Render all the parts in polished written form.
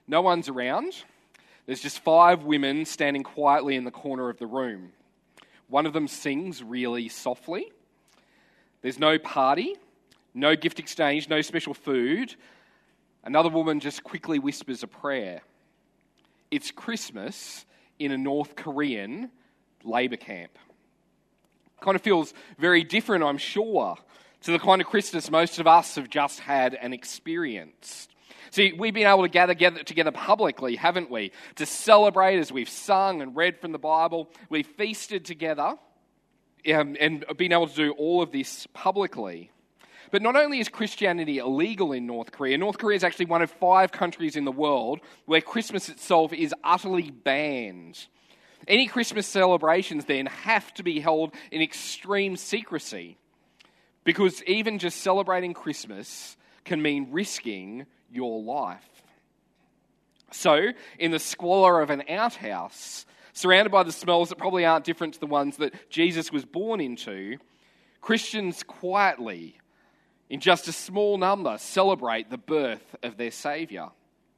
No one's around. There's just 5 women standing quietly in the corner of the room. One of them sings really softly. There's no party, no gift exchange, no special food. Another woman just quickly whispers a prayer. It's Christmas in a North Korean labour camp. Kind of feels very different, I'm sure, to the kind of Christmas most of us have just had and experienced. See, we've been able to gather together publicly, haven't we? To celebrate as we've sung and read from the Bible. We've feasted together and been able to do all of this publicly. But not only is Christianity illegal in North Korea is actually one of 5 countries in the world where Christmas itself is utterly banned. Any Christmas celebrations then have to be held in extreme secrecy, because even just celebrating Christmas can mean risking your life. So, in the squalor of an outhouse, surrounded by the smells that probably aren't different to the ones that Jesus was born into, Christians quietly, in just a small number, celebrate the birth of their Saviour.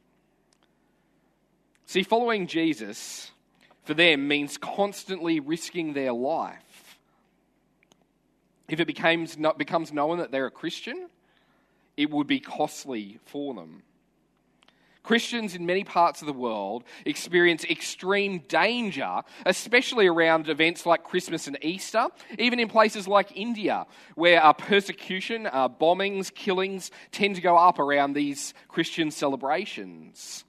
See, following Jesus, for them, means constantly risking their life. If it becomes known that they're a Christian, it would be costly for them. Christians in many parts of the world experience extreme danger, especially around events like Christmas and Easter, even in places like India, where persecution, bombings, killings tend to go up around these Christian celebrations.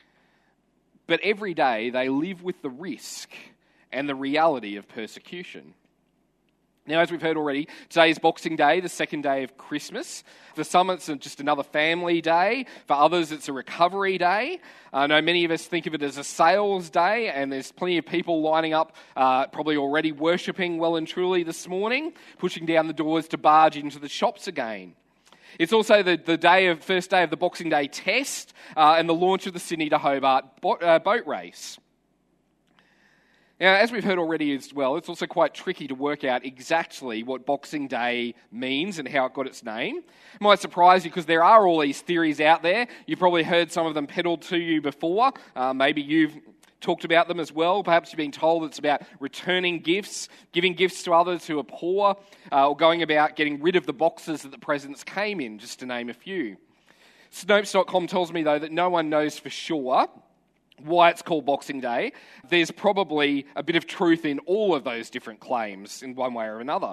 But every day they live with the risk and the reality of persecution. Now, as we've heard already, today is Boxing Day, the second day of Christmas. For some, it's just another family day. For others, it's a recovery day. I know many of us think of it as a sales day, and there's plenty of people lining up, probably already worshipping well and truly this morning, pushing down the doors to barge into the shops again. It's also the first day of the Boxing Day test and the launch of the Sydney to Hobart boat race. Now, as we've heard already as well, it's also quite tricky to work out exactly what Boxing Day means and how it got its name. It might surprise you because there are all these theories out there. You've probably heard some of them peddled to you before. Maybe you've talked about them as well. Perhaps you've been told it's about returning gifts, giving gifts to others who are poor, or going about getting rid of the boxes that the presents came in, just to name a few. Snopes.com tells me, though, that no one knows for sure why it's called Boxing Day. There's probably a bit of truth in all of those different claims in one way or another.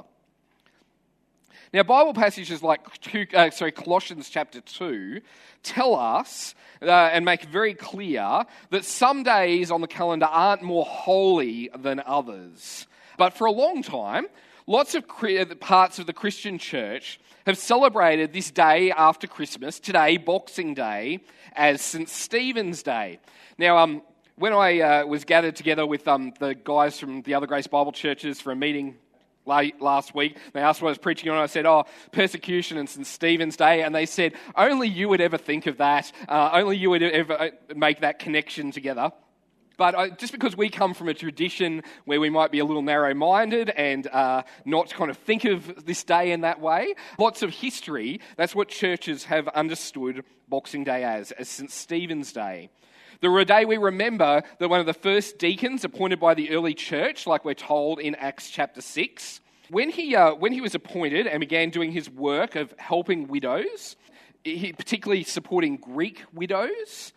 Now, Bible passages like Colossians chapter 2 tell us and make very clear that some days on the calendar aren't more holy than others. But for a long time, lots of parts of the Christian church have celebrated this day after Christmas, today, Boxing Day, as St. Stephen's Day. Now, when I was gathered together with the guys from the other Grace Bible churches for a meeting last week, they asked what I was preaching on, and I said, persecution and St. Stephen's Day, and they said, only you would ever think of that, only you would ever make that connection together. But just because we come from a tradition where we might be a little narrow-minded and not kind of think of this day in that way, lots of history, that's what churches have understood Boxing Day as St. Stephen's Day. The day we remember that one of the first deacons appointed by the early church, like we're told in Acts chapter 6, when he was appointed and began doing his work of helping widows, particularly supporting Greek widows,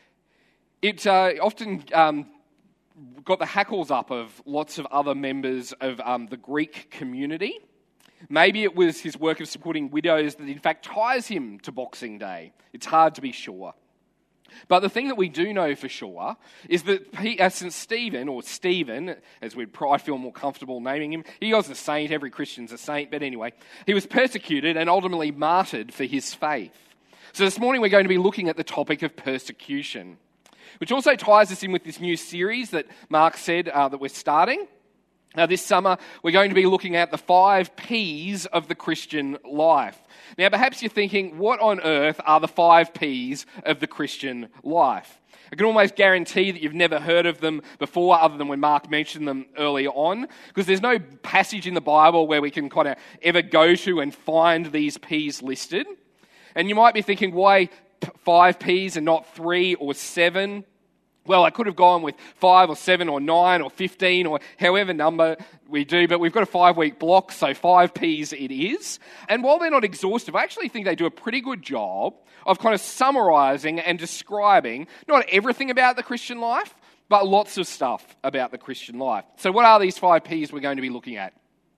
it often got the hackles up of lots of other members of the Greek community. Maybe it was his work of supporting widows that in fact ties him to Boxing Day. It's hard to be sure. But the thing that we do know for sure is that St. Stephen, or Stephen, as I feel more comfortable naming him, he was a saint, every Christian's a saint, but anyway, he was persecuted and ultimately martyred for his faith. So this morning we're going to be looking at the topic of persecution, which also ties us in with this new series that Mark said that we're starting. Now, this summer, we're going to be looking at the 5 Ps of the Christian life. Now, perhaps you're thinking, what on earth are the 5 Ps of the Christian life? I can almost guarantee that you've never heard of them before, other than when Mark mentioned them earlier on, because there's no passage in the Bible where we can kind of ever go to and find these Ps listed. And you might be thinking, why 5 Ps and not 3 or 7? Well, I could have gone with 5 or 7 or 9 or 15 or however number we do, but we've got a 5-week block, so 5 Ps it is. And while they're not exhaustive, I actually think they do a pretty good job of kind of summarising and describing not everything about the Christian life, but lots of stuff about the Christian life. So what are these 5 Ps we're going to be looking at?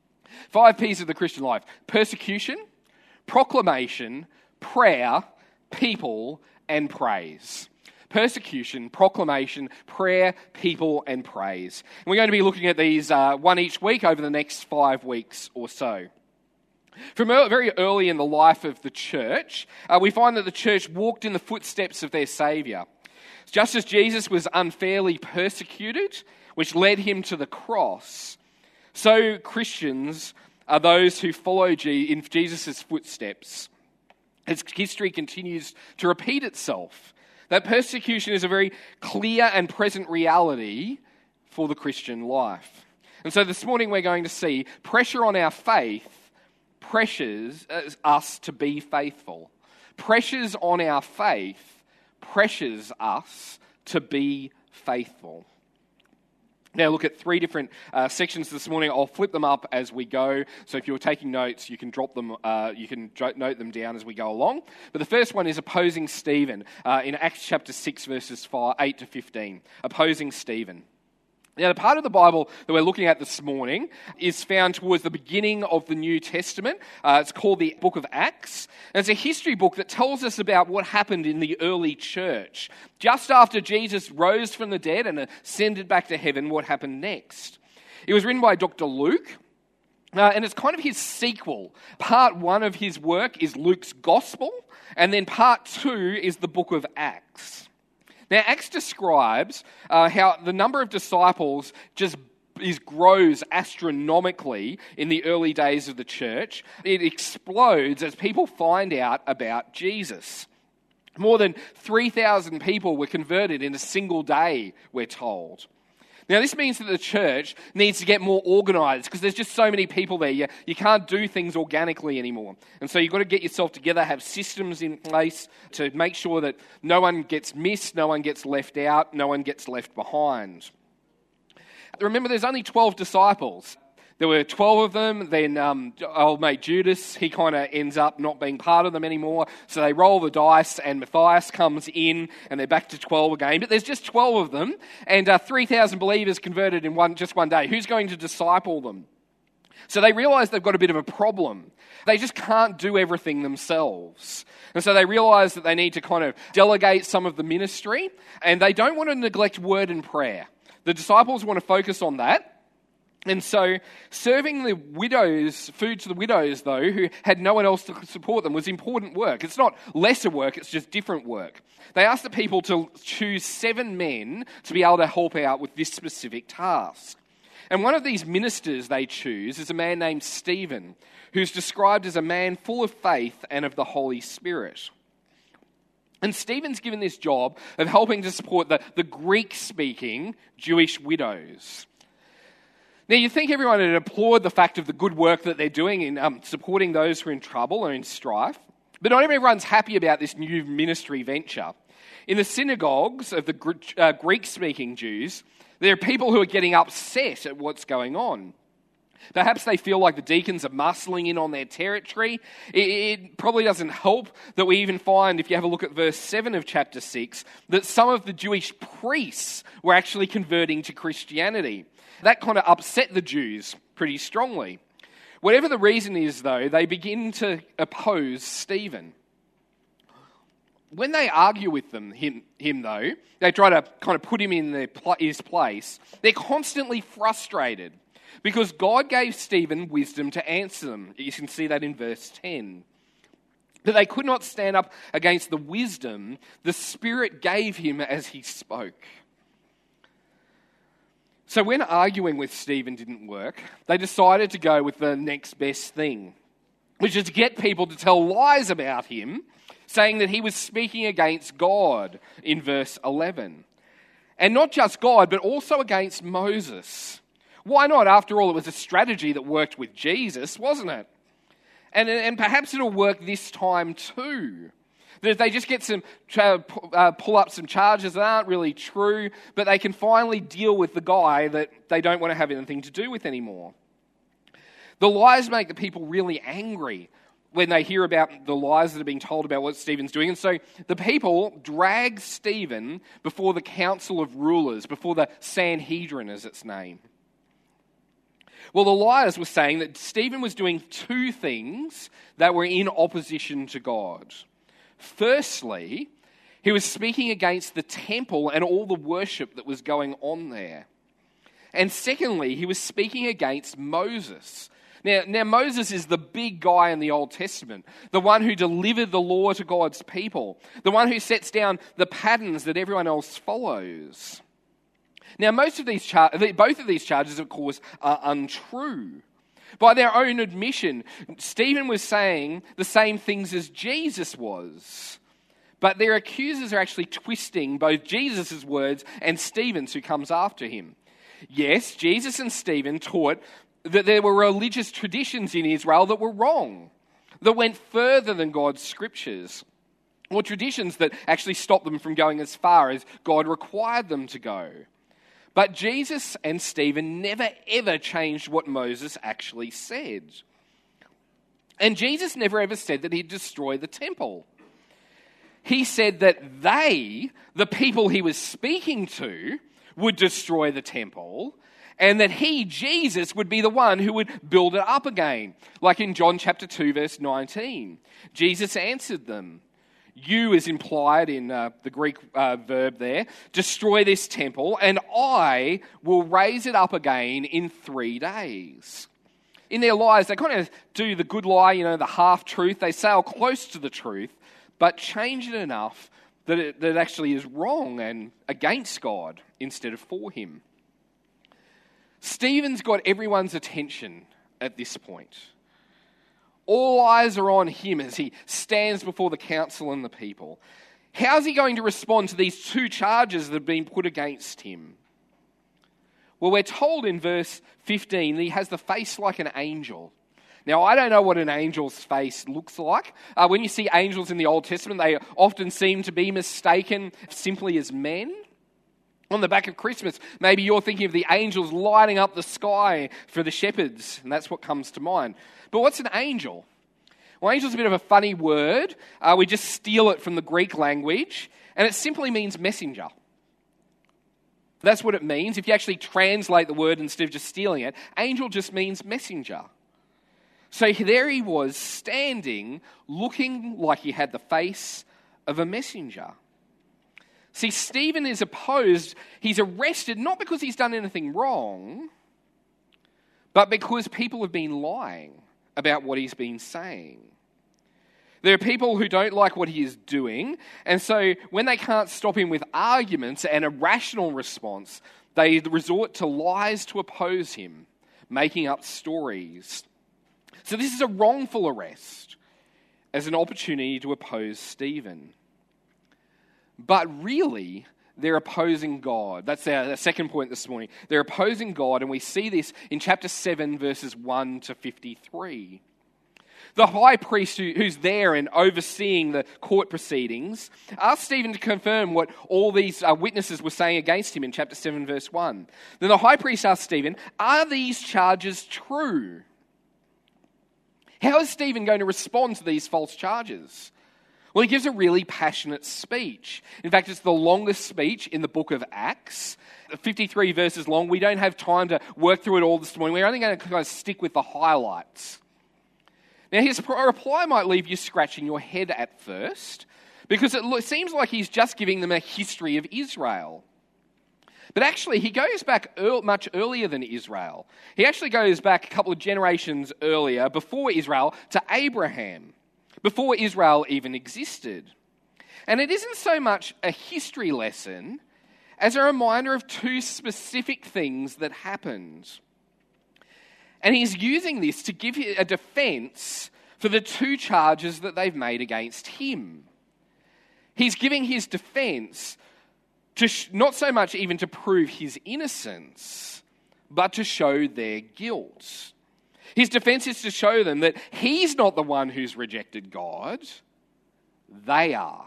5 Ps of the Christian life: persecution, proclamation, prayer, people, and praise. Persecution, proclamation, prayer, people, and praise. And we're going to be looking at these one each week over the next 5 weeks or so. From very early in the life of the church, we find that the church walked in the footsteps of their Saviour. Just as Jesus was unfairly persecuted, which led him to the cross, so Christians are those who follow in Jesus' footsteps as history continues to repeat itself. That persecution is a very clear and present reality for the Christian life. And so this morning we're going to see pressure on our faith pressures us to be faithful. Pressures on our faith pressures us to be faithful. Now look at 3 different sections this morning. I'll flip them up as we go. So if you're taking notes, you can drop them. You can note them down as we go along. But the first one is opposing Stephen in Acts chapter 6, verses 8 to 15. Opposing Stephen. Now, the part of the Bible that we're looking at this morning is found towards the beginning of the New Testament. It's called the Book of Acts. And it's a history book that tells us about what happened in the early church. Just after Jesus rose from the dead and ascended back to heaven, what happened next? It was written by Dr. Luke. And it's kind of his sequel. Part 1 of his work is Luke's Gospel. And then part 2 is the Book of Acts. Now, Acts describes how the number of disciples just grows astronomically in the early days of the church. It explodes as people find out about Jesus. More than 3,000 people were converted in a single day, we're told. Now, this means that the church needs to get more organised because there's just so many people there. You can't do things organically anymore. And so you've got to get yourself together, have systems in place to make sure that no one gets missed, no one gets left out, no one gets left behind. Remember, there's only 12 disciples. There were 12 of them, then old mate Judas, he kind of ends up not being part of them anymore. So they roll the dice and Matthias comes in and they're back to 12 again. But there's just 12 of them and 3,000 believers converted in just one day. Who's going to disciple them? So they realise they've got a bit of a problem. They just can't do everything themselves. And so they realise that they need to kind of delegate some of the ministry and they don't want to neglect word and prayer. The disciples want to focus on that. And so serving the widows, food to the widows, though, who had no one else to support them, was important work. It's not lesser work, it's just different work. They asked the people to choose 7 men to be able to help out with this specific task. And one of these ministers they choose is a man named Stephen, who's described as a man full of faith and of the Holy Spirit. And Stephen's given this job of helping to support the Greek-speaking Jewish widows. Now, you think everyone would applaud the fact of the good work that they're doing in supporting those who are in trouble or in strife, but not everyone's happy about this new ministry venture. In the synagogues of the Greek-speaking Jews, there are people who are getting upset at what's going on. Perhaps they feel like the deacons are muscling in on their territory. It probably doesn't help that we even find, if you have a look at verse 7 of chapter 6, that some of the Jewish priests were actually converting to Christianity. That kind of upset the Jews pretty strongly. Whatever the reason is, though, they begin to oppose Stephen. When they argue with him though, they try to kind of put him in his place, they're constantly frustrated because God gave Stephen wisdom to answer them. You can see that in verse 10. But they could not stand up against the wisdom the Spirit gave him as he spoke. So when arguing with Stephen didn't work, they decided to go with the next best thing, which is to get people to tell lies about him, saying that he was speaking against God in verse 11. And not just God, but also against Moses. Why not? After all, it was a strategy that worked with Jesus, wasn't it? And perhaps it'll work this time too. They just get pull up some charges that aren't really true, but they can finally deal with the guy that they don't want to have anything to do with anymore. The lies make the people really angry when they hear about the lies that are being told about what Stephen's doing. And so the people drag Stephen before the council of rulers, before the Sanhedrin as its name. Well, the liars were saying that Stephen was doing two things that were in opposition to God. Firstly, he was speaking against the temple and all the worship that was going on there. And secondly, he was speaking against Moses. Now Moses is the big guy in the Old Testament, the one who delivered the law to God's people, the one who sets down the patterns that everyone else follows. Now, both of these charges, of course, are untrue. By their own admission, Stephen was saying the same things as Jesus was. But their accusers are actually twisting both Jesus' words and Stephen's, who comes after him. Yes, Jesus and Stephen taught that there were religious traditions in Israel that were wrong, that went further than God's scriptures, or traditions that actually stopped them from going as far as God required them to go. But Jesus and Stephen never ever changed what Moses actually said. And Jesus never ever said that he'd destroy the temple. He said that they, the people he was speaking to, would destroy the temple, and that he, Jesus, would be the one who would build it up again. Like in John chapter 2, verse 19. Jesus answered them. You is implied in the Greek verb there. Destroy this temple, and I will raise it up again in 3 days. In their lies, they kind of do the good lie, the half-truth. They sail close to the truth, but change it enough that it actually is wrong and against God instead of for him. Stephen's got everyone's attention at this point. All eyes are on him as he stands before the council and the people. How's he going to respond to these two charges that have been put against him? Well, we're told in verse 15 that he has the face like an angel. Now, I don't know what an angel's face looks like. When you see angels in the Old Testament, they often seem to be mistaken simply as men. On the back of Christmas, maybe you're thinking of the angels lighting up the sky for the shepherds, and that's what comes to mind. But what's an angel? Well, angel's a bit of a funny word. We just steal it from the Greek language, and it simply means messenger. That's what it means. If you actually translate the word instead of just stealing it, angel just means messenger. So there he was, standing, looking like he had the face of a messenger. See, Stephen is opposed. He's arrested not because he's done anything wrong, but because people have been lying about what he's been saying. There are people who don't like what he is doing, and so when they can't stop him with arguments and a rational response, they resort to lies to oppose him, making up stories. So this is a wrongful arrest as an opportunity to oppose Stephen. But really, they're opposing God. That's our second point this morning. They're opposing God, and we see this in chapter 7, verses 1 to 53. The high priest who's there and overseeing the court proceedings asked Stephen to confirm what all these witnesses were saying against him in chapter 7, verse 1. Then the high priest asked Stephen, are these charges true? How is Stephen going to respond to these false charges? Well, he gives a really passionate speech. In fact, it's the longest speech in the book of Acts. 53 verses long. We don't have time to work through it all this morning. We're only going to kind of stick with the highlights. Now, his reply might leave you scratching your head at first, because it seems like he's just giving them a history of Israel. But actually, he goes back much earlier than Israel. He actually goes back a couple of generations earlier, before Israel, to Abraham, before Israel even existed. And it isn't so much a history lesson as a reminder of two specific things that happened. And he's using this to give a defense for the two charges that they've made against him. He's giving his defense to not so much even to prove his innocence, but to show their guilt. His defense is to show them that he's not the one who's rejected God, They are.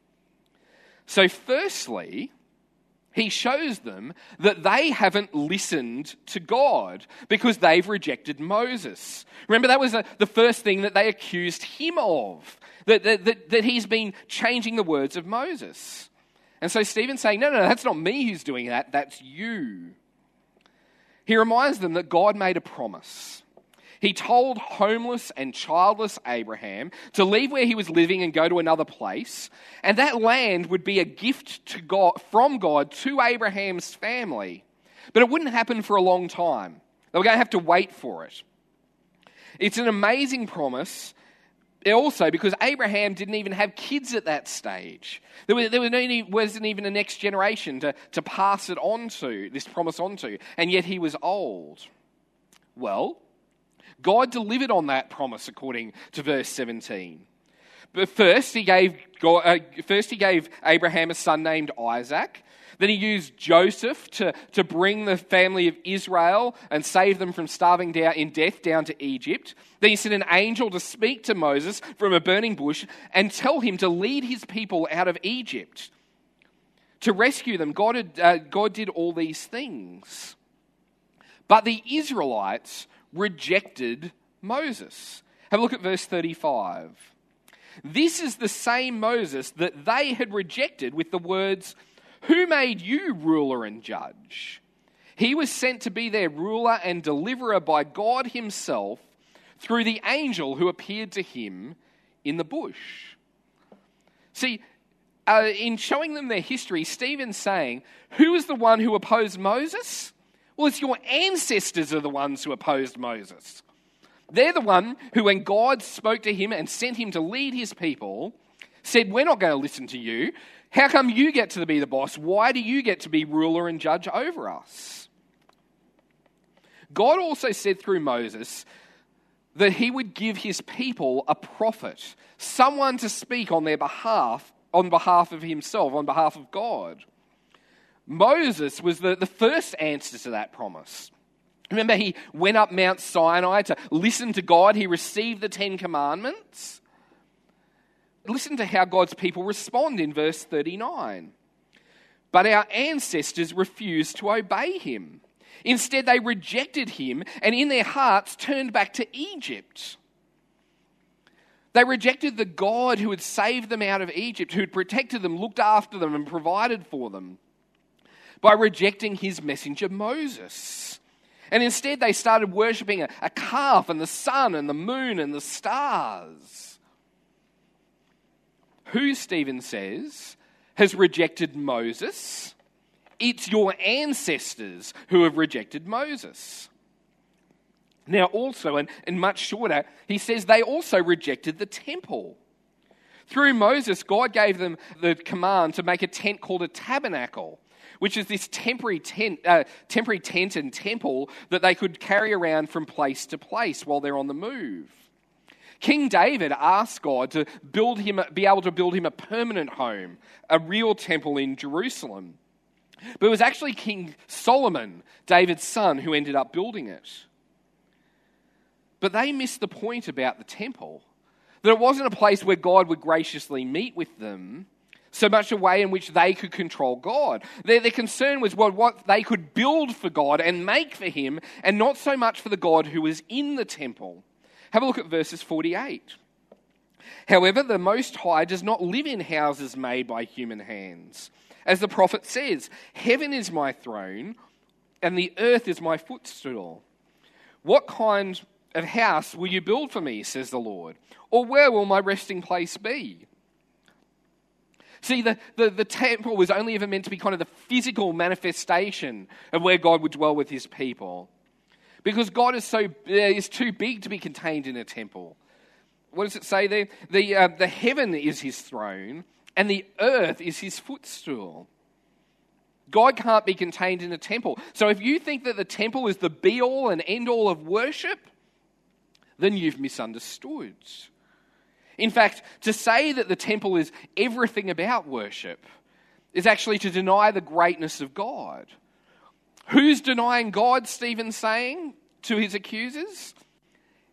So firstly, he shows them that they haven't listened to God because they've rejected Moses. Remember, that was the first thing that they accused him of, that he's been changing the words of Moses. And so Stephen's saying, no, that's not me who's doing that, that's you. He reminds them that God made a promise. He told homeless and childless Abraham to leave where he was living and go to another place, and that land would be a gift to God, from God to Abraham's family. But it wouldn't happen for a long time. They were going to have to wait for it. It's an amazing promise, also because Abraham didn't even have kids at that stage. There wasn't even a next generation to pass it on to, this promise on to, and yet he was old. Well, God delivered on that promise according to verse 17. But first he gave Abraham a son named Isaac. Then he used Joseph to bring the family of Israel and save them from starving down in death down to Egypt. Then he sent an angel to speak to Moses from a burning bush and tell him to lead his people out of Egypt. To rescue them, God did all these things. But the Israelites rejected Moses. Have a look at verse 35. This is the same Moses that they had rejected with the words, "Who made you ruler and judge?" He was sent to be their ruler and deliverer by God himself through the angel who appeared to him in the bush. See, in showing them their history, Stephen's saying, who is the one who opposed Moses? Well, it's your ancestors are the ones who opposed Moses. They're the one who, when God spoke to him and sent him to lead his people, said, we're not going to listen to you. How come you get to be the boss? Why do you get to be ruler and judge over us? God also said through Moses that he would give his people a prophet, someone to speak on their behalf, on behalf of himself, on behalf of God. Moses was the first answer to that promise. Remember, he went up Mount Sinai to listen to God. He received the 10 Commandments. Listen to how God's people respond in verse 39. But our ancestors refused to obey him. Instead, they rejected him and in their hearts turned back to Egypt. They rejected the God who had saved them out of Egypt, who had protected them, looked after them, and provided for them, by rejecting his messenger Moses. And instead they started worshipping a calf and the sun and the moon and the stars. Who, Stephen says, has rejected Moses? It's your ancestors who have rejected Moses. Now also, and much shorter, he says they also rejected the temple. Through Moses, God gave them the command to make a tent called a tabernacle, which is this temporary tent and temple that they could carry around from place to place while they're on the move. King David asked God to be able to build him a permanent home, a real temple in Jerusalem. But it was actually King Solomon, David's son, who ended up building it. But they missed the point about the temple, that it wasn't a place where God would graciously meet with them, so much a way in which they could control God. Their concern was what they could build for God and make for him, and not so much for the God who was in the temple. Have a look at verses 48. However, the Most High does not live in houses made by human hands. As the prophet says, heaven is my throne, and the earth is my footstool. What kind of house will you build for me, says the Lord? Or where will my resting place be? See, the temple was only ever meant to be kind of the physical manifestation of where God would dwell with his people. Because God is too big to be contained in a temple. What does it say there? The heaven is his throne, and the earth is his footstool. God can't be contained in a temple. So if you think that the temple is the be-all and end-all of worship, then you've misunderstood. In fact, to say that the temple is everything about worship is actually to deny the greatness of God. Who's denying God, Stephen's saying to his accusers?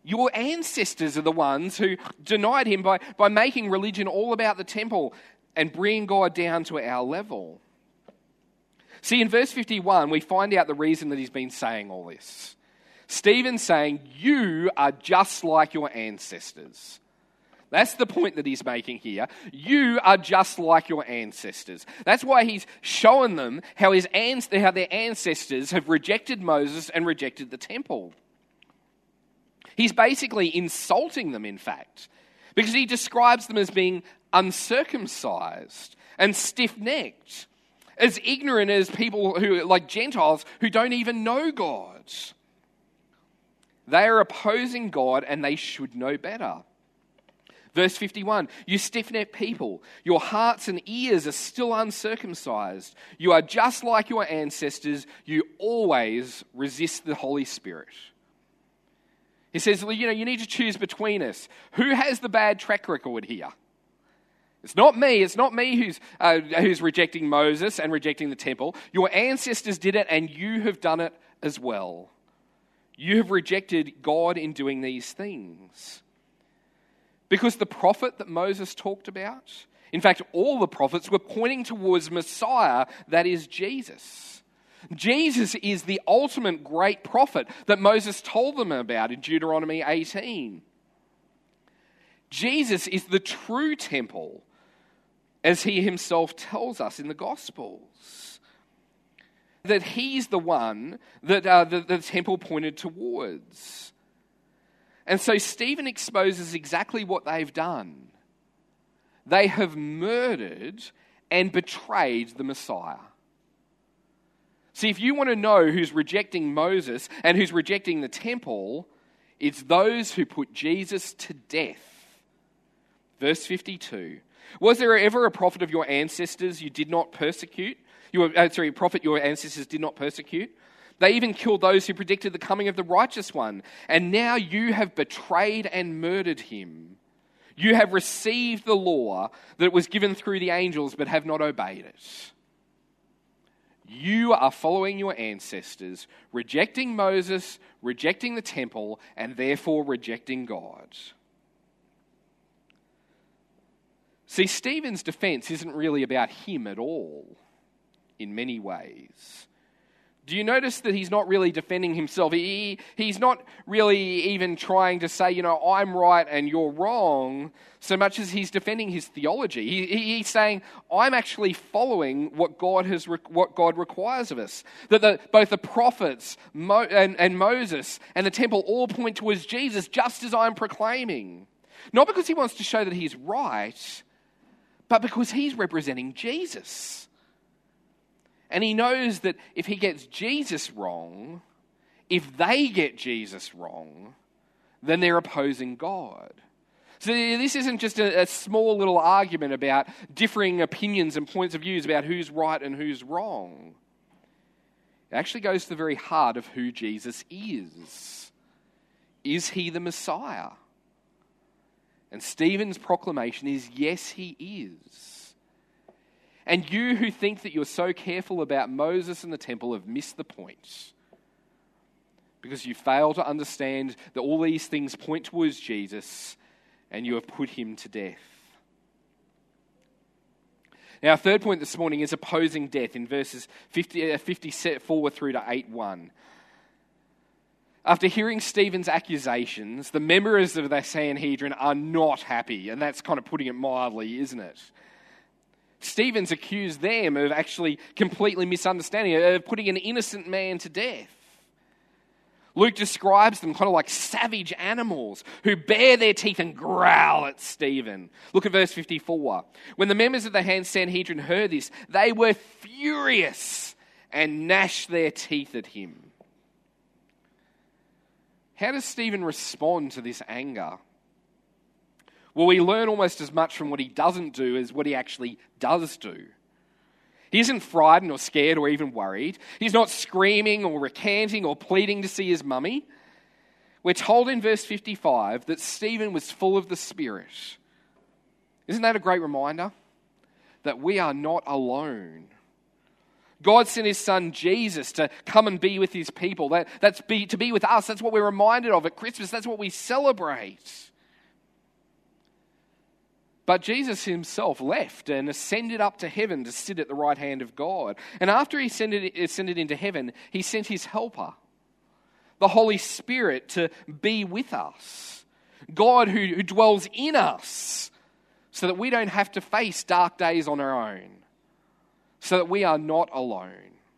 Your ancestors are the ones who denied him by making religion all about the temple and bringing God down to our level. See, in verse 51, we find out the reason that he's been saying all this. Stephen's saying, you are just like your ancestors. That's the point that he's making here. You are just like your ancestors. That's why he's showing them how their ancestors have rejected Moses and rejected the temple. He's basically insulting them, in fact, because he describes them as being uncircumcised and stiff-necked, as ignorant as people who, like Gentiles, who don't even know God. They are opposing God and they should know better. Verse 51, you stiff-necked people, your hearts and ears are still uncircumcised. You are just like your ancestors. You always resist the Holy Spirit. He says, you need to choose between us. Who has the bad track record here? It's not me. It's not me who's rejecting Moses and rejecting the temple. Your ancestors did it and you have done it as well. You have rejected God in doing these things. Because the prophet that Moses talked about, in fact, all the prophets were pointing towards Messiah, that is Jesus. Jesus is the ultimate great prophet that Moses told them about in Deuteronomy 18. Jesus is the true temple, as he himself tells us in the Gospels. That he's the one that the temple pointed towards. And so Stephen exposes exactly what they've done. They have murdered and betrayed the Messiah. See, if you want to know who's rejecting Moses and who's rejecting the temple, it's those who put Jesus to death. Verse 52. Was there ever a prophet of your ancestors you did not persecute? Prophet your ancestors did not persecute? They even killed those who predicted the coming of the righteous one. And now you have betrayed and murdered him. You have received the law that was given through the angels, but have not obeyed it. You are following your ancestors, rejecting Moses, rejecting the temple, and therefore rejecting God. See, Stephen's defense isn't really about him at all, in many ways. Do you notice that he's not really defending himself? He's not really even trying to say, I'm right and you're wrong, so much as he's defending his theology. He's saying, I'm actually following what God requires of us. That both the prophets and Moses and the temple all point towards Jesus, just as I'm proclaiming. Not because he wants to show that he's right, but because he's representing Jesus. And he knows that if he gets Jesus wrong, if they get Jesus wrong, then they're opposing God. So this isn't just a small little argument about differing opinions and points of views about who's right and who's wrong. It actually goes to the very heart of who Jesus is. Is he the Messiah? And Stephen's proclamation is, yes, he is. And you who think that you're so careful about Moses and the temple have missed the point. Because you fail to understand that all these things point towards Jesus and you have put him to death. Now, our third point this morning is opposing death in verses 54 through to 8:1. After hearing Stephen's accusations, the members of the Sanhedrin are not happy, and that's kind of putting it mildly, isn't it? Stephen's accused them of actually completely misunderstanding, of putting an innocent man to death. Luke describes them kind of like savage animals who bare their teeth and growl at Stephen. Look at verse 54. When the members of the Sanhedrin heard this, they were furious and gnashed their teeth at him. How does Stephen respond to this anger? Well, we learn almost as much from what he doesn't do as what he actually does do. He isn't frightened or scared or even worried. He's not screaming or recanting or pleading to see his mummy. We're told in verse 55 that Stephen was full of the Spirit. Isn't that a great reminder? That we are not alone. God sent his son Jesus to come and be with his people. To be with us. That's what we're reminded of at Christmas. That's what we celebrate. But Jesus himself left and ascended up to heaven to sit at the right hand of God. And after he ascended into heaven, he sent his helper, the Holy Spirit, to be with us. God who dwells in us so that we don't have to face dark days on our own, so that we are not alone.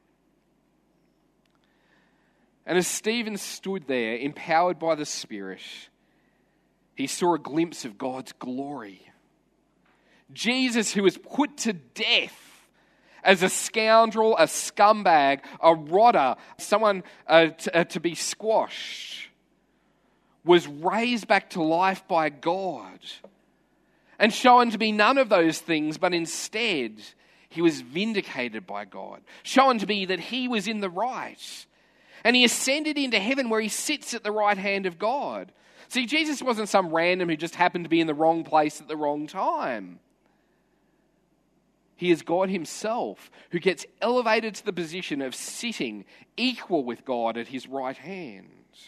And as Stephen stood there, empowered by the Spirit, he saw a glimpse of God's glory. Jesus, who was put to death as a scoundrel, a scumbag, a rotter, someone to be squashed, was raised back to life by God and shown to be none of those things, but instead he was vindicated by God, shown to be that he was in the right. And he ascended into heaven where he sits at the right hand of God. See, Jesus wasn't some random who just happened to be in the wrong place at the wrong time. He is God himself who gets elevated to the position of sitting equal with God at his right hand.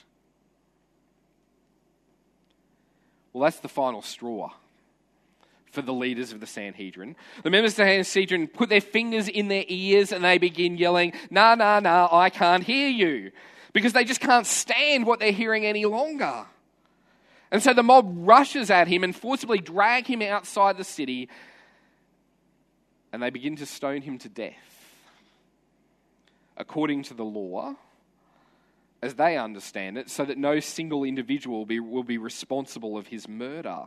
Well, that's the final straw for the leaders of the Sanhedrin. The members of the Sanhedrin put their fingers in their ears and they begin yelling, "Nah, nah, nah, I can't hear you," because they just can't stand what they're hearing any longer. And so the mob rushes at him and forcibly drag him outside the city, and they begin to stone him to death, according to the law, as they understand it, so that no single individual will be responsible of his murder.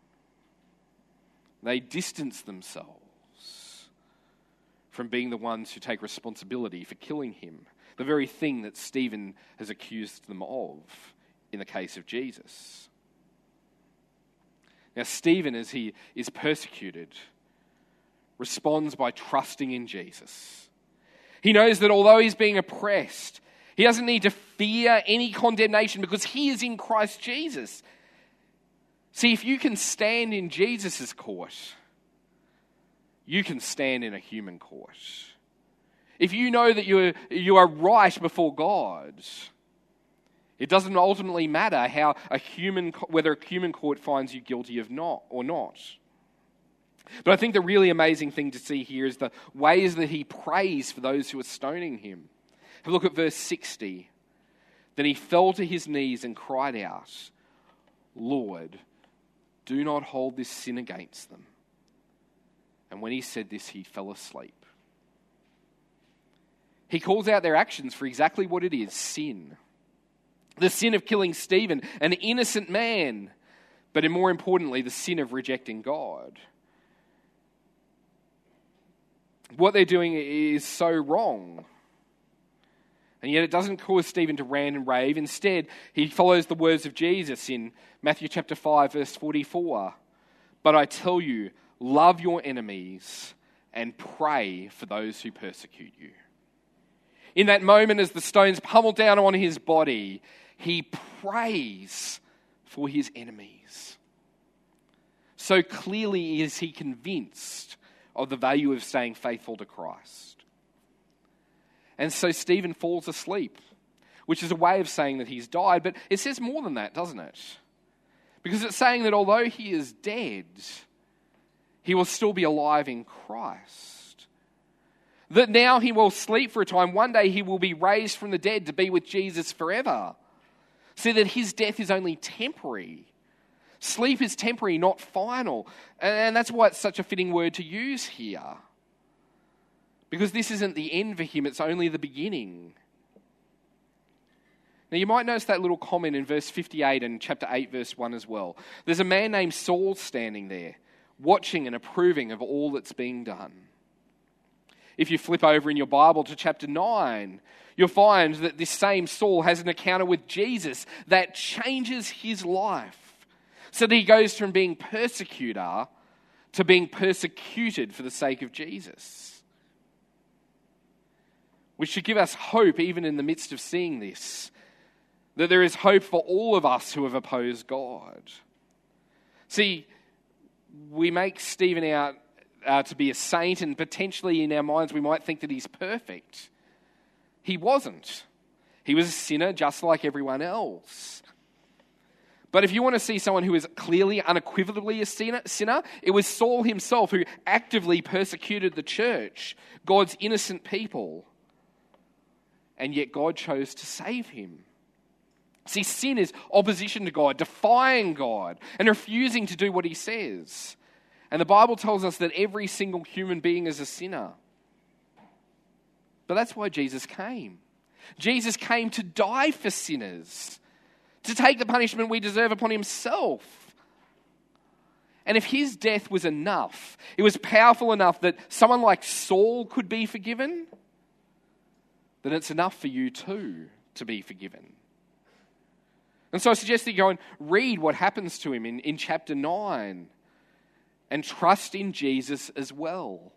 They distance themselves from being the ones who take responsibility for killing him, the very thing that Stephen has accused them of in the case of Jesus. Now, Stephen, as he is persecuted, responds by trusting in Jesus. He knows that although he's being oppressed, he doesn't need to fear any condemnation because he is in Christ Jesus. See, if you can stand in Jesus' court, you can stand in a human court. If you know that you are right before God, it doesn't ultimately matter whether a human court finds you guilty of not or not. But I think the really amazing thing to see here is the ways that he prays for those who are stoning him. Have a look at verse 60. Then he fell to his knees and cried out, "Lord, do not hold this sin against them." And when he said this, he fell asleep. He calls out their actions for exactly what it is, sin. The sin of killing Stephen, an innocent man, but more importantly, the sin of rejecting God. What they're doing is so wrong. And yet it doesn't cause Stephen to rant and rave. Instead, he follows the words of Jesus in Matthew chapter 5, verse 44. "But I tell you, love your enemies and pray for those who persecute you." In that moment, as the stones pummel down on his body, he prays for his enemies. So clearly is he convinced of the value of staying faithful to Christ. And so Stephen falls asleep, which is a way of saying that he's died, but it says more than that, doesn't it? Because it's saying that although he is dead, he will still be alive in Christ. That now he will sleep for a time, one day he will be raised from the dead to be with Jesus forever. See that his death is only temporary. Sleep is temporary, not final. And that's why it's such a fitting word to use here. Because this isn't the end for him, it's only the beginning. Now you might notice that little comment in verse 58 and chapter 8 verse 1 as well. There's a man named Saul standing there, watching and approving of all that's being done. If you flip over in your Bible to chapter 9, you'll find that this same Saul has an encounter with Jesus that changes his life. So that he goes from being persecutor to being persecuted for the sake of Jesus. Which should give us hope even in the midst of seeing this. That there is hope for all of us who have opposed God. See, we make Stephen out to be a saint, and potentially in our minds we might think that he's perfect. He wasn't. He was a sinner just like everyone else. But if you want to see someone who is clearly, unequivocally a sinner, it was Saul himself who actively persecuted the church, God's innocent people. And yet God chose to save him. See, sin is opposition to God, defying God, and refusing to do what he says. And the Bible tells us that every single human being is a sinner. But that's why Jesus came. Jesus came to die for sinners, to take the punishment we deserve upon himself. And if his death was enough, it was powerful enough that someone like Saul could be forgiven, then it's enough for you too to be forgiven. And so I suggest that you go and read what happens to him in chapter 9 and trust in Jesus as well.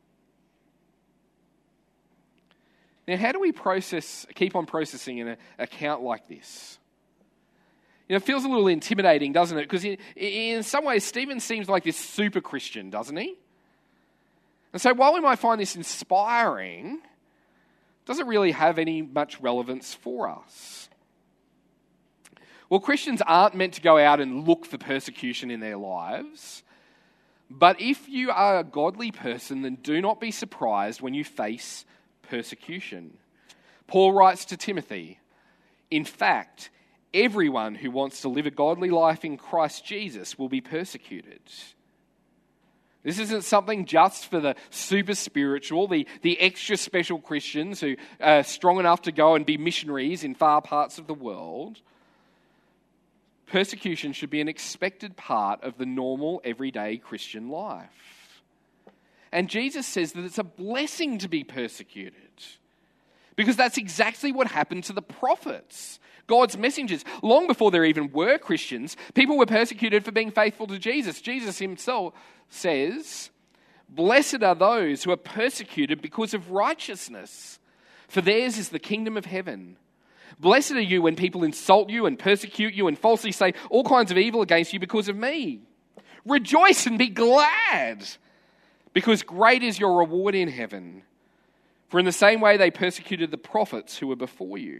Now, how do we keep on processing an account like this? You know, it feels a little intimidating, doesn't it? Because in some ways, Stephen seems like this super Christian, doesn't he? And so while we might find this inspiring, it doesn't really have any much relevance for us. Well, Christians aren't meant to go out and look for persecution in their lives. But if you are a godly person, then do not be surprised when you face persecution. Paul writes to Timothy, in fact, everyone who wants to live a godly life in Christ Jesus will be persecuted. This isn't something just for the super spiritual, the extra special Christians who are strong enough to go and be missionaries in far parts of the world. Persecution should be an expected part of the normal, everyday Christian life. And Jesus says that it's a blessing to be persecuted, because that's exactly what happened to the prophets, God's messengers. Long before there even were Christians, people were persecuted for being faithful to Jesus. Jesus himself says, "Blessed are those who are persecuted because of righteousness, for theirs is the kingdom of heaven. Blessed are you when people insult you and persecute you and falsely say all kinds of evil against you because of me. Rejoice and be glad, because great is your reward in heaven. For in the same way they persecuted the prophets who were before you."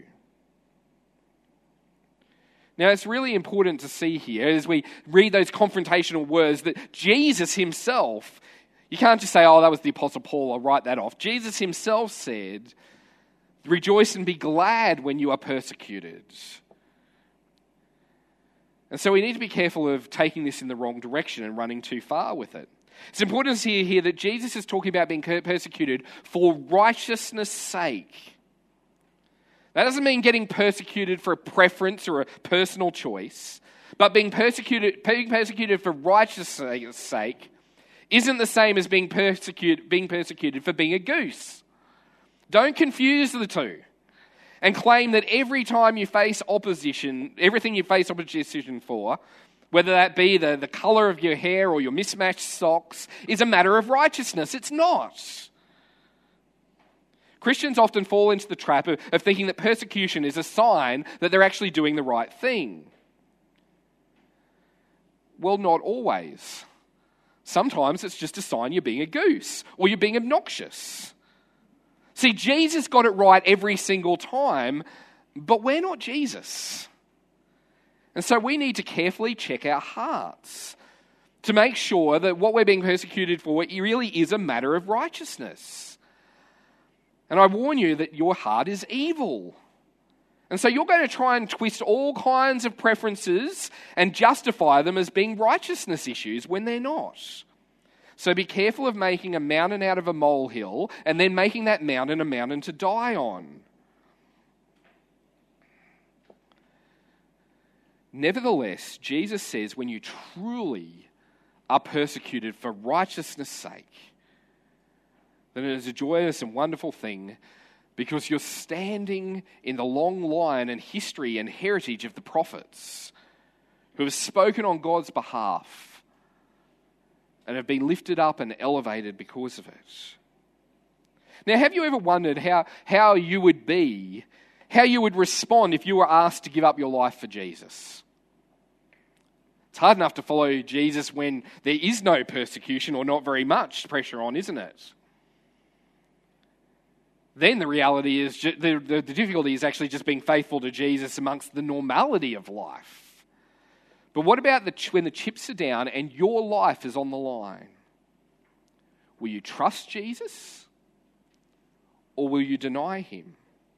Now, it's really important to see here, as we read those confrontational words, that Jesus himself, you can't just say, oh, that was the Apostle Paul, I'll write that off. Jesus himself said, rejoice and be glad when you are persecuted. And so we need to be careful of taking this in the wrong direction and running too far with it. It's important to see here that Jesus is talking about being persecuted for righteousness' sake. That doesn't mean getting persecuted for a preference or a personal choice, but being persecuted for righteousness' sake isn't the same as being persecuted for being a goose. Don't confuse the two and claim that every time you face opposition, everything you face opposition for, whether that be the colour of your hair or your mismatched socks, is a matter of righteousness. It's not. Christians often fall into the trap of thinking that persecution is a sign that they're actually doing the right thing. Well, not always. Sometimes it's just a sign you're being a goose or you're being obnoxious. See, Jesus got it right every single time, but we're not Jesus. And so we need to carefully check our hearts to make sure that what we're being persecuted for really is a matter of righteousness. And I warn you that your heart is evil. And so you're going to try and twist all kinds of preferences and justify them as being righteousness issues when they're not. So be careful of making a mountain out of a molehill and then making that mountain a mountain to die on. Nevertheless, Jesus says when you truly are persecuted for righteousness' sake, then it is a joyous and wonderful thing, because you're standing in the long line and history and heritage of the prophets who have spoken on God's behalf and have been lifted up and elevated because of it. Now, have you ever wondered how you would respond if you were asked to give up your life for Jesus? It's hard enough to follow Jesus when there is no persecution or not very much pressure on, isn't it? Then the reality is, the difficulty is actually just being faithful to Jesus amongst the normality of life. But what about when the chips are down and your life is on the line? Will you trust Jesus or will you deny him?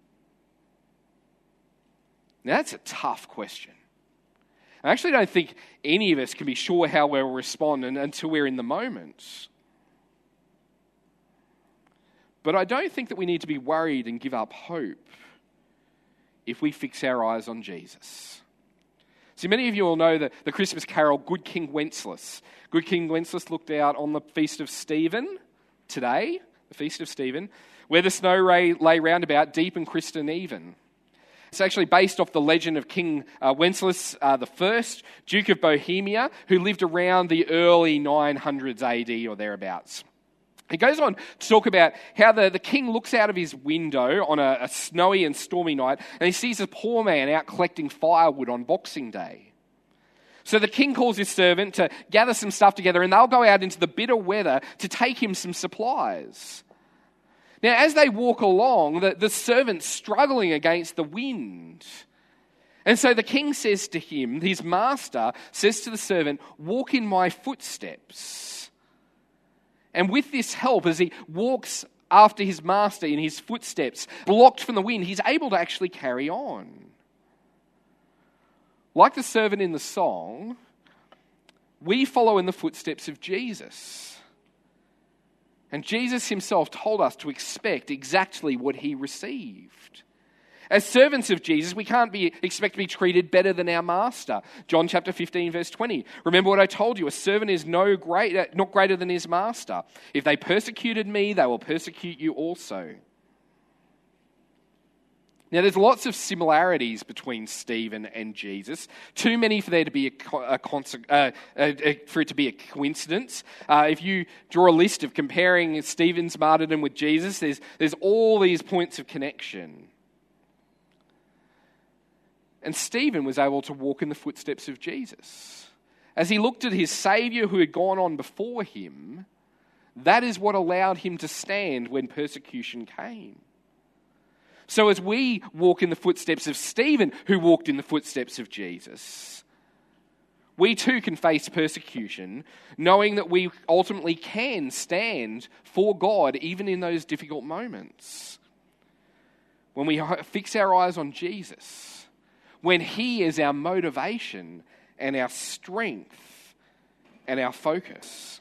Now that's a tough question. I actually don't think any of us can be sure how we'll respond until we're in the moment. But I don't think that we need to be worried and give up hope if we fix our eyes on Jesus. See, many of you will know the Christmas carol, Good King Wenceslas. Good King Wenceslas looked out on the Feast of Stephen today, the Feast of Stephen, where the snow lay round about, deep and crisp and even. It's actually based off the legend of King Wenceslas I, Duke of Bohemia, who lived around the early 900s AD or thereabouts. He goes on to talk about how the king looks out of his window on a snowy and stormy night and he sees a poor man out collecting firewood on Boxing Day. So the king calls his servant to gather some stuff together and they'll go out into the bitter weather to take him some supplies. Now, as they walk along, the servant's struggling against the wind. And so the king says to him, his master says to the servant, "Walk in my footsteps." And with this help, as he walks after his master in his footsteps, blocked from the wind, he's able to actually carry on. Like the servant in the song, we follow in the footsteps of Jesus. And Jesus himself told us to expect exactly what he received. As servants of Jesus, we can't expect to be treated better than our master. John chapter 15, verse 20. Remember what I told you, a servant is not greater than his master. If they persecuted me, they will persecute you also. Now, there's lots of similarities between Stephen and Jesus. Too many for there to be for it to be a coincidence. If you draw a list of comparing Stephen's martyrdom with Jesus, there's all these points of connection. And Stephen was able to walk in the footsteps of Jesus. As he looked at his Saviour who had gone on before him, that is what allowed him to stand when persecution came. So as we walk in the footsteps of Stephen, who walked in the footsteps of Jesus, we too can face persecution, knowing that we ultimately can stand for God even in those difficult moments. When we fix our eyes on Jesus, when he is our motivation and our strength and our focus.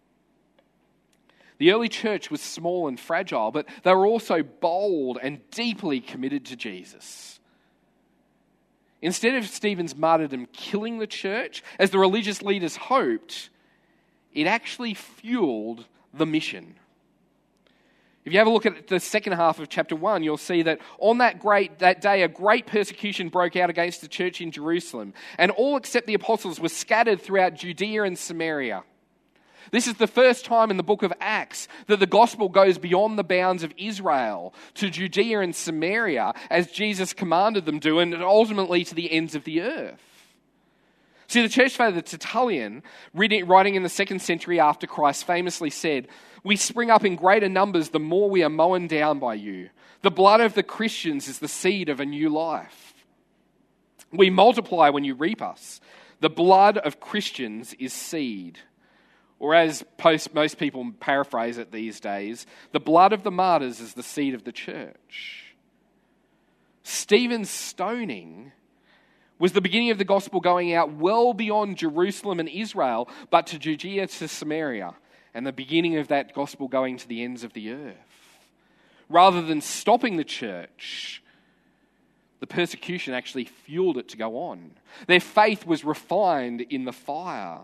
The early church was small and fragile, but they were also bold and deeply committed to Jesus. Instead of Stephen's martyrdom killing the church, as the religious leaders hoped, it actually fueled the mission. If you have a look at the second half of chapter 1, you'll see that on that day, a great persecution broke out against the church in Jerusalem, and all except the apostles were scattered throughout Judea and Samaria. This is the first time in the book of Acts that the gospel goes beyond the bounds of Israel to Judea and Samaria, as Jesus commanded them to, and ultimately to the ends of the earth. See, the church father Tertullian, writing in the 2nd century after Christ, famously said, "We spring up in greater numbers the more we are mown down by you. The blood of the Christians is the seed of a new life. We multiply when you reap us. The blood of Christians is seed." Or as most people paraphrase it these days, the blood of the martyrs is the seed of the church. Stephen's stoning was the beginning of the gospel going out well beyond Jerusalem and Israel, but to Judea, to Samaria, and the beginning of that gospel going to the ends of the earth. Rather than stopping the church, the persecution actually fueled it to go on. Their faith was refined in the fire.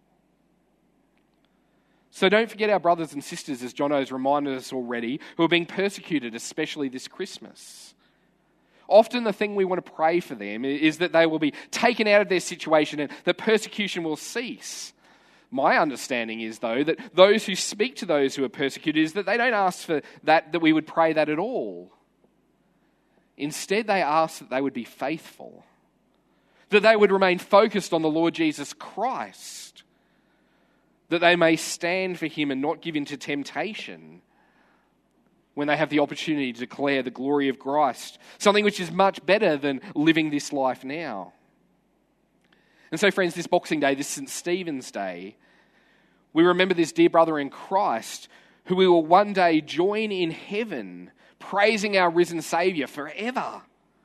So don't forget our brothers and sisters, as Jono's reminded us already, who are being persecuted, especially this Christmas. Often the thing we want to pray for them is that they will be taken out of their situation and that persecution will cease. My understanding is, though, that those who speak to those who are persecuted is that they don't ask for that we would pray that at all. Instead, they ask that they would be faithful, that they would remain focused on the Lord Jesus Christ, that they may stand for him and not give in to temptation when they have the opportunity to declare the glory of Christ, something which is much better than living this life now. And so, friends, this Boxing Day, this St. Stephen's Day, we remember this dear brother in Christ who we will one day join in heaven, praising our risen Saviour forever.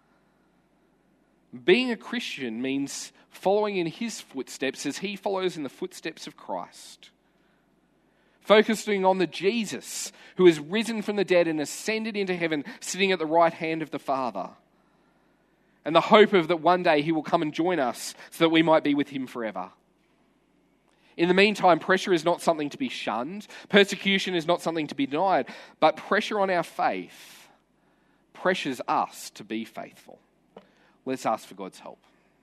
Being a Christian means following in his footsteps as he follows in the footsteps of Christ. Focusing on the Jesus who is risen from the dead and ascended into heaven, sitting at the right hand of the Father. And the hope of that one day he will come and join us so that we might be with him forever. In the meantime, pressure is not something to be shunned. Persecution is not something to be denied. But pressure on our faith pressures us to be faithful. Let's ask for God's help.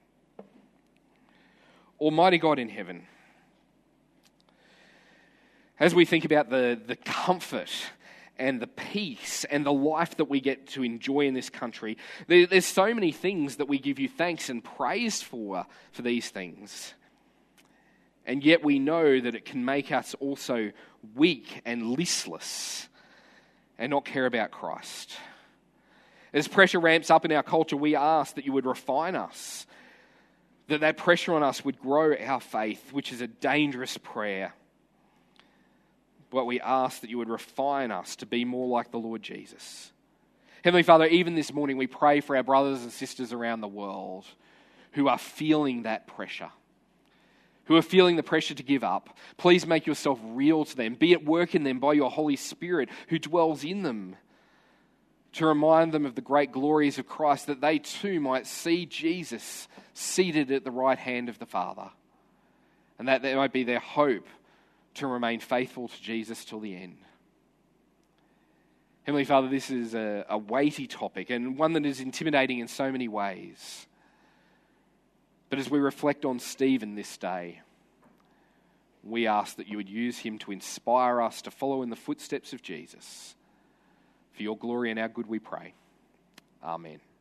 Almighty God in heaven, as we think about the comfort and the peace and the life that we get to enjoy in this country, there's so many things that we give you thanks and praise for these things. And yet we know that it can make us also weak and listless and not care about Christ. As pressure ramps up in our culture, we ask that you would refine us, that pressure on us would grow our faith, which is a dangerous prayer. But we ask that you would refine us to be more like the Lord Jesus. Heavenly Father, even this morning we pray for our brothers and sisters around the world who are feeling that pressure, who are feeling the pressure to give up. Please make yourself real to them. Be at work in them by your Holy Spirit who dwells in them, to remind them of the great glories of Christ, that they too might see Jesus seated at the right hand of the Father, and that there might be their hope to remain faithful to Jesus till the end. Heavenly Father, this is a weighty topic and one that is intimidating in so many ways. But as we reflect on Stephen this day, we ask that you would use him to inspire us to follow in the footsteps of Jesus. For your glory and our good we pray. Amen.